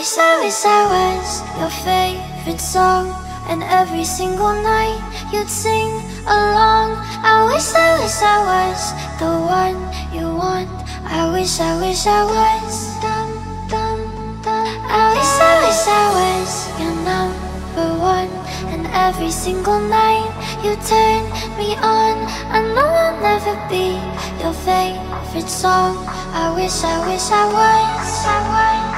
wish I was your favorite song, and every single night you'd sing along. I wish I was the one you want. I wish I was. I wish I was your number one, and every single night you turn me on. I know I'll never be your favorite song. I wish I was.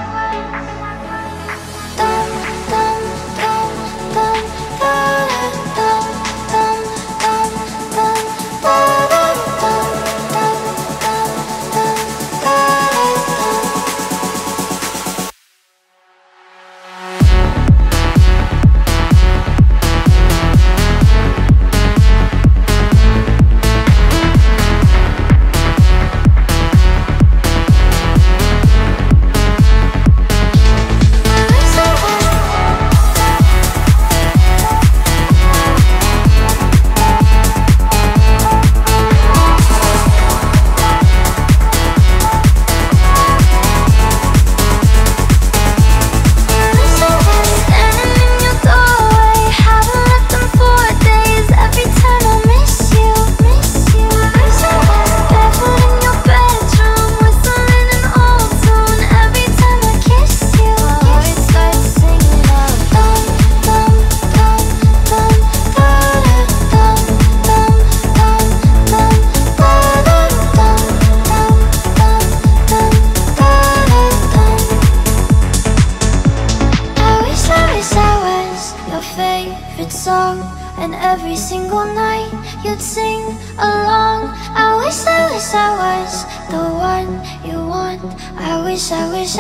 Favorite song, and every single night you'd sing along. I wish I was the one you want. I wish I was.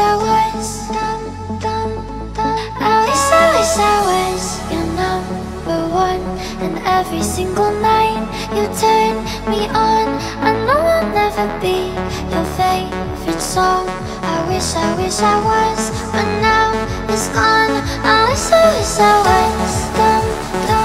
I wish I was your number one, and every single night you turn me on. I know I'll never be your favorite song. I wish I was, but now it's gone. I wish I was.